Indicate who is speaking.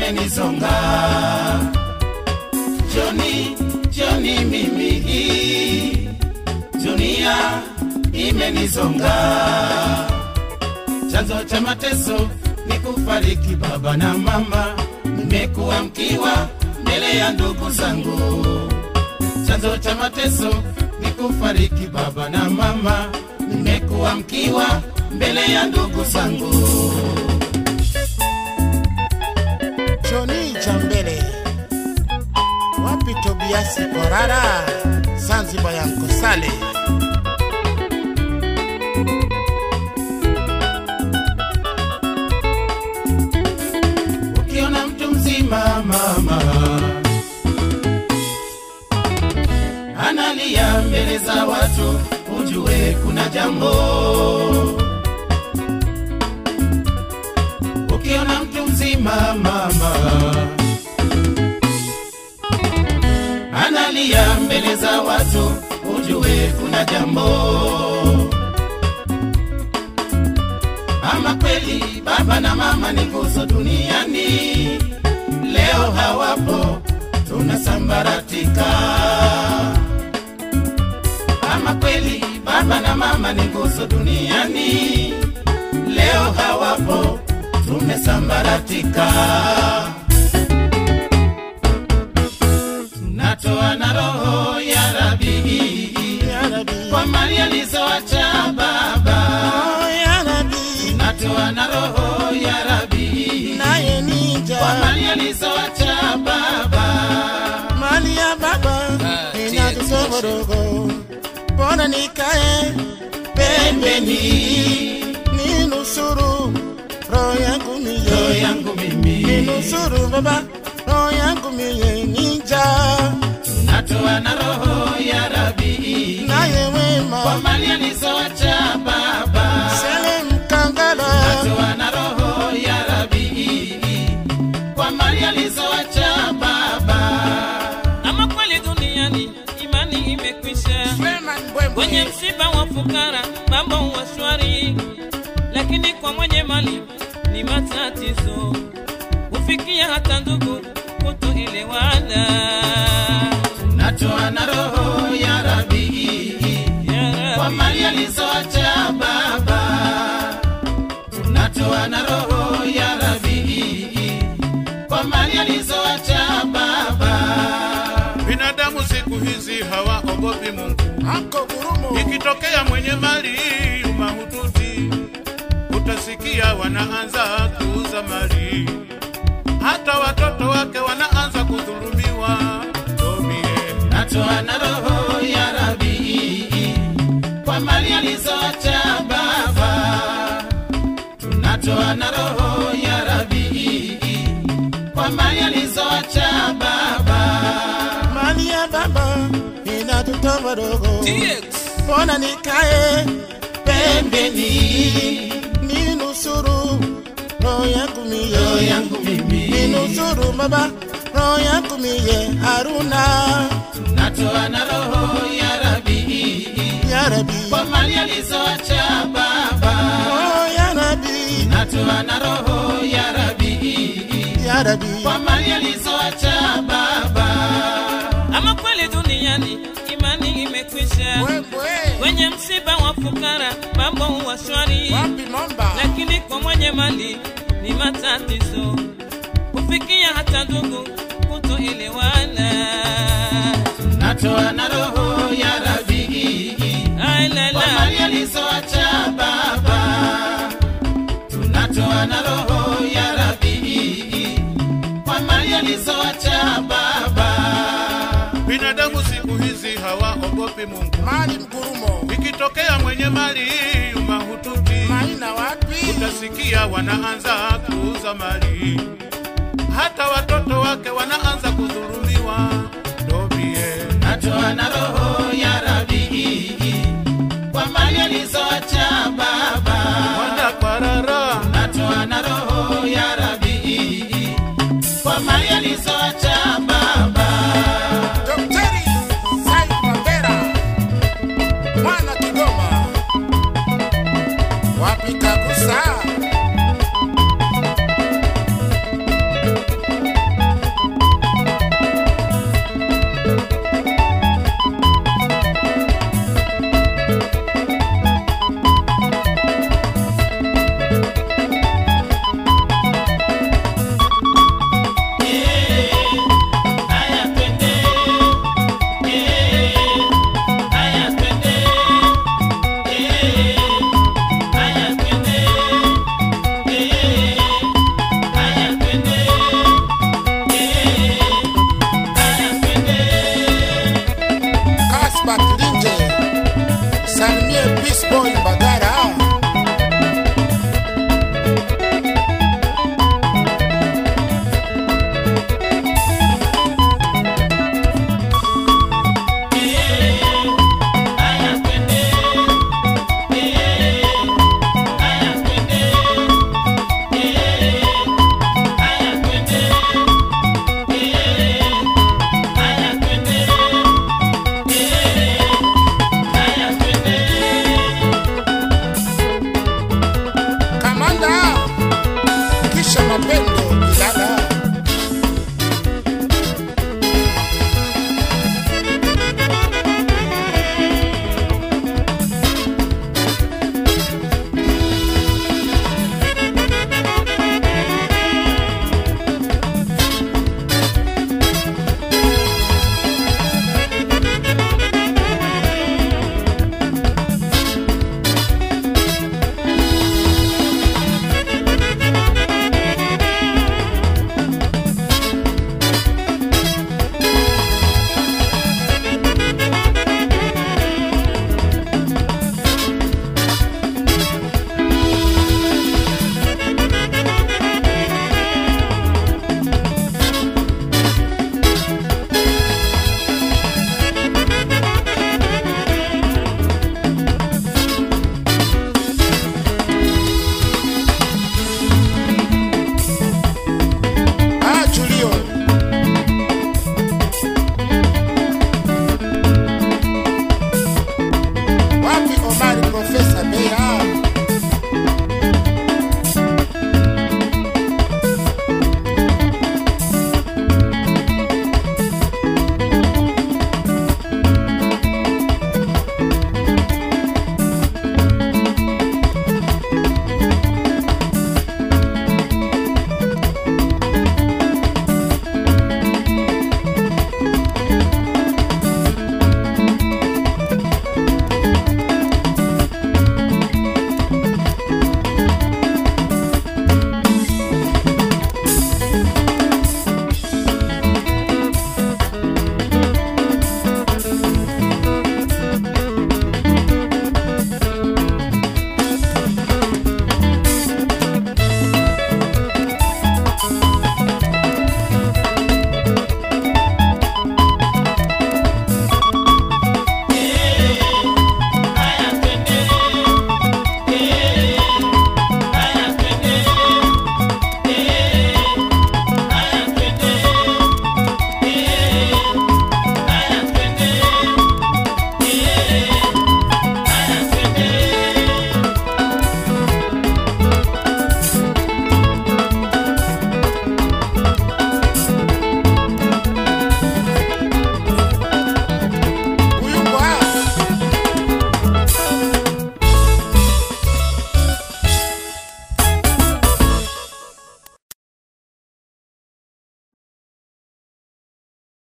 Speaker 1: imenizonga. Joni mimi, dunia imenizonga. Chanzo cha mateso ni kufariki baba na mama. Nimekuwa mkiwa mbele ya ndugu zangu. Chanzo cha mateso ni kufariki baba na mama. Nimekuwa mkiwa mbele ya ndugu zangu.
Speaker 2: Johnny Jambele, wapi Tobiasi Korara, Zanzibar ya Nkosale.
Speaker 1: Ukiona mtu mzima mama analia mbele za watu, ujue kuna jambo. Ukiona mtu mzima mama analia mbele za watu, ujue kuna jambo. Ama kweli baba na mama ni nguzo duniani, leo hawapo tunasambaratika. Ama kweli baba na mama ni nguzo duniani, leo hawapo tumesambaratika. Tunatoa na roho ya Rabi, kwa mali alizoacha baba. Tunatoa na roho ya Rabi,
Speaker 2: naye ninja,
Speaker 1: kwa mali alizoacha baba.
Speaker 2: mali ya baba inatutoborogo. Bona nikae pembeni, ninusuru roho yangu mimi. Ninusuru baba roho yangu mie ninja.
Speaker 1: Tunatoa na roho ya Rabi,
Speaker 2: naye wema,
Speaker 1: kwa mali alizoacha baba.
Speaker 2: Sele Mkangala.
Speaker 1: Tunatoa na roho ya Rabi, kwa mali alizoacha baba.
Speaker 3: Ama kweli duniani imani imekwisha. Kwenye msiba wa fukara mambo huwa shwari, lakini kwa mwenye mali ni matatizo. Ufikia hata ndugu kutoelewana.
Speaker 1: Tunatoa na roho ya Rabi, kwa mali alizoacha baba. Tunatoa na roho ya Rabi, kwa mali alizoacha baba.
Speaker 4: Binadamu siku hizi hawaogopi Mungu.
Speaker 2: Anko Gurumo,
Speaker 4: Ikitokea mwenye mali mahututi, utasikia wanaanza kuuza mali. Hata watoto wake wanaanza kudhulumiwa.
Speaker 1: Tunatoa na roho ya Rabi, kwa mali alizoacha baba. Tunatoa na roho ya Rabi, kwa mali alizoacha baba.
Speaker 2: mali ya baba inatutoborogo. Bona nikae pembeni, ninusuru roho yangu mimi. Ninusuru baba roho yangu mie Haruna.
Speaker 1: Tunatoa na roho ya Rabi, kwa mali alizoacha baba.
Speaker 2: Oh ya Rabi,
Speaker 1: Tunatoa na roho ya Rabi, kwa mali alizoacha baba.
Speaker 3: Ama kweli duniani imani imekwisha. Kwenye msiba wa fukara mambo huwa shwari, lakini kwa mwenye mali ni matatizo. Ufikia hata ndugu kutoelewana.
Speaker 1: Tunatoa na roho ya Rabi, kwa mali alizoacha baba. Tunatoa na roho ya Rabi, kwa mali alizoacha baba.
Speaker 4: Binadamu siku hizi hawaogopi Mungu.
Speaker 2: Mali Mgurumo,
Speaker 4: Ikitokea mwenye mali mahututi,
Speaker 2: maina wapi,
Speaker 4: utasikia wanaanza kuuza mali. Hata watoto wake wanaanza kudhulumiwa.
Speaker 1: Tunatoa na roho ya Rabi, kwa mali alizoacha baba. Tunatoa na roho ya Rabi, kwa mali alizoacha